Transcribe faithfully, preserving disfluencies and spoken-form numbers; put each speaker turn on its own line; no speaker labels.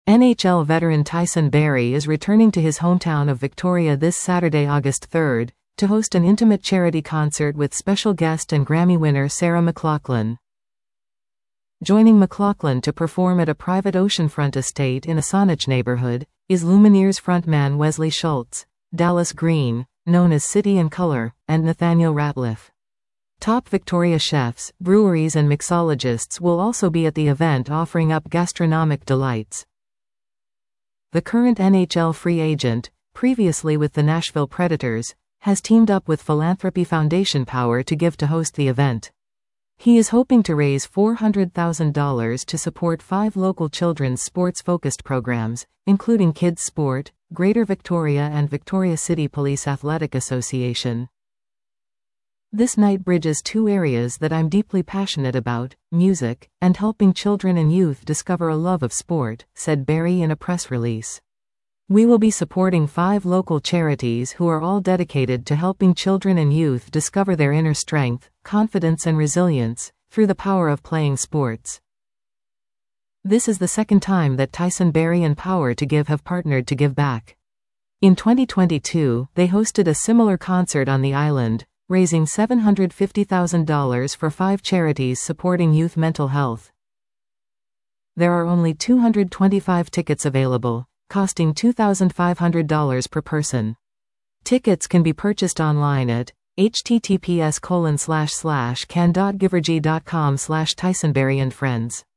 N H L veteran Tyson Barrie is returning to his hometown of Victoria this Saturday, August third, to host an intimate charity concert with special guest and Grammy winner Sarah McLachlan. Joining McLachlan to perform at a private oceanfront estate in a Saanich neighborhood is Lumineers frontman Wesley Schultz, Dallas Green, known as City and Colour, and Nathaniel Ratliff. Top Victoria chefs, breweries and mixologists will also be at the event, offering up gastronomic delights. The current N H L free agent, previously with the Nashville Predators, has teamed up with Philanthropy Foundation Power to Give to host the event. He is hoping to raise four hundred thousand dollars to support five local children's sports-focused programs, including Kids Sport, Greater Victoria and Victoria City Police Athletic Association. This night bridges two areas that I'm deeply passionate about, music, and helping children and youth discover a love of sport, said Barrie in a press release. We will be supporting five local charities who are all dedicated to helping children and youth discover their inner strength, confidence and resilience, through the power of playing sports. This is the second time that Tyson Barrie and Power to Give have partnered to give back. In twenty twenty-two, they hosted a similar concert on the island, raising seven hundred fifty thousand dollars for five charities supporting youth mental health. There are only two hundred twenty-five tickets available, costing two thousand five hundred dollars per person. Tickets can be purchased online at https colon slash slash can dot givergy dot com slash Tyson Barrie and Friends.